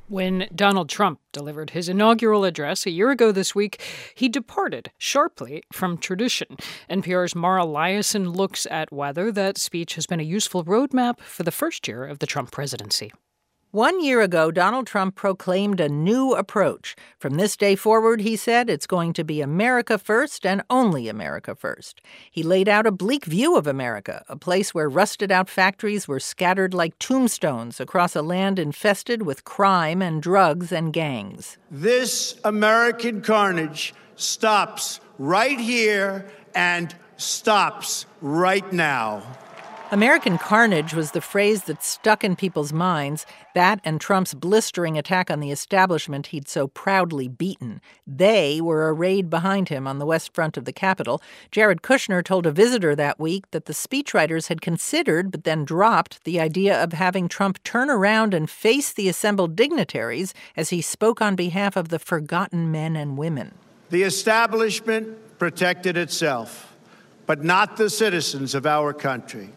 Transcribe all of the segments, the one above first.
When Donald Trump delivered his inaugural address a year ago this week, he departed sharply from tradition. NPR's Mara Liasson looks at whether that speech has been a useful roadmap for the first year of the Trump presidency. 1 year ago, Donald Trump proclaimed a new approach. From this day forward, he said, it's going to be America first and only America first. He laid out a bleak view of America, a place where rusted-out factories were scattered like tombstones across a land infested with crime and drugs and gangs. This American carnage stops right here and stops right now. American carnage was the phrase that stuck in people's minds, that and Trump's blistering attack on the establishment he'd so proudly beaten. They were arrayed behind him on the west front of the Capitol. Jared Kushner told a visitor that week that the speechwriters had considered but then dropped the idea of having Trump turn around and face the assembled dignitaries as he spoke on behalf of the forgotten men and women. The establishment protected itself, but not the citizens of our country.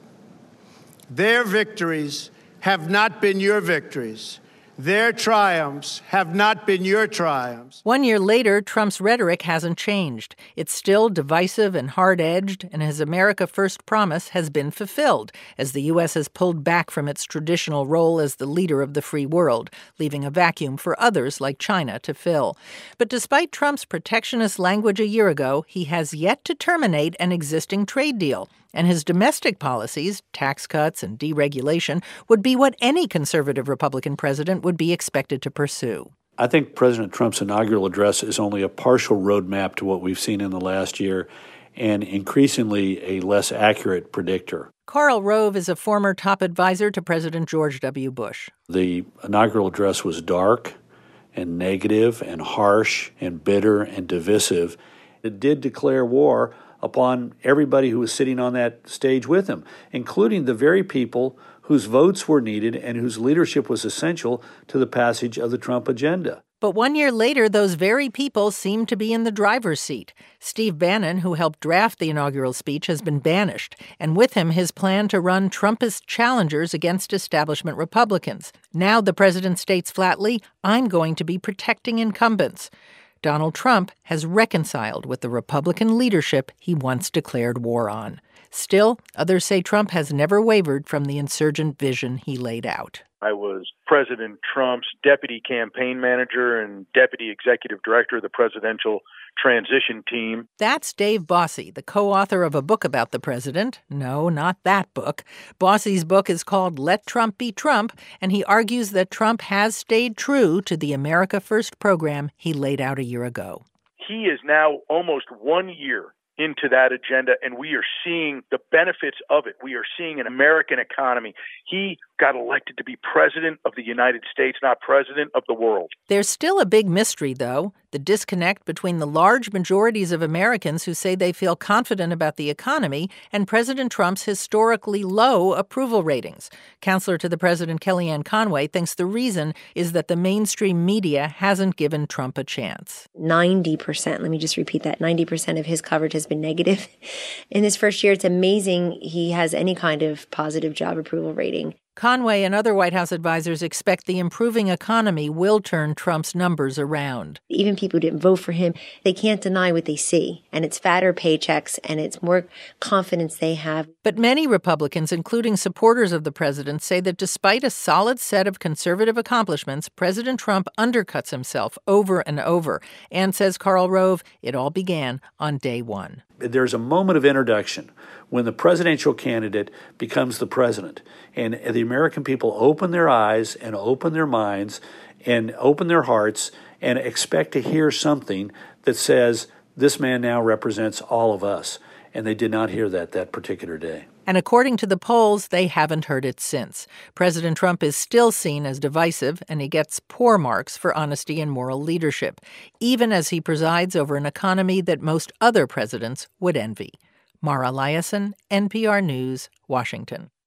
Their victories have not been your victories. Their triumphs have not been your triumphs. 1 year later, Trump's rhetoric hasn't changed. It's still divisive and hard-edged, and his America First promise has been fulfilled as the U.S. has pulled back from its traditional role as the leader of the free world, leaving a vacuum for others like China to fill. But despite Trump's protectionist language a year ago, he has yet to terminate an existing trade deal. And his domestic policies, tax cuts and deregulation, would be what any conservative Republican president would be expected to pursue. I think President Trump's inaugural address is only a partial roadmap to what we've seen in the last year and increasingly a less accurate predictor. Karl Rove is a former top advisor to President George W. Bush. The inaugural address was dark and negative and harsh and bitter and divisive. It did declare war upon everybody who was sitting on that stage with him, including the very people whose votes were needed and whose leadership was essential to the passage of the Trump agenda. But 1 year later, those very people seem to be in the driver's seat. Steve Bannon, who helped draft the inaugural speech, has been banished, and with him his plan to run Trumpist challengers against establishment Republicans. Now the president states flatly, I'm going to be protecting incumbents. Donald Trump has reconciled with the Republican leadership he once declared war on. Still, others say Trump has never wavered from the insurgent vision he laid out. I was President Trump's deputy campaign manager and deputy executive director of the presidential transition team. That's Dave Bossie, the co-author of a book about the president. No, not that book. Bossie's book is called Let Trump Be Trump, and he argues that Trump has stayed true to the America First program he laid out a year ago. He is now almost 1 year into that agenda, and we are seeing the benefits of it. We are seeing an American economy. He got elected to be president of the United States, not president of the world. There's still a big mystery, though, the disconnect between the large majorities of Americans who say they feel confident about the economy and President Trump's historically low approval ratings. Counselor to the president, Kellyanne Conway, thinks the reason is that the mainstream media hasn't given Trump a chance. 90%, let me just repeat that, 90% of his coverage has been negative. In his first year, it's amazing he has any kind of positive job approval rating. Conway and other White House advisors expect the improving economy will turn Trump's numbers around. Even people who didn't vote for him, they can't deny what they see. And it's fatter paychecks and it's more confidence they have. But many Republicans, including supporters of the president, say that despite a solid set of conservative accomplishments, President Trump undercuts himself over and over. And, says Karl Rove, it all began on day one. There's a moment of introduction when the presidential candidate becomes the president, and the American people open their eyes and open their minds and open their hearts and expect to hear something that says, this man now represents all of us. And they did not hear that particular day. And according to the polls, they haven't heard it since. President Trump is still seen as divisive, and he gets poor marks for honesty and moral leadership, even as he presides over an economy that most other presidents would envy. Mara Liasson, NPR News, Washington.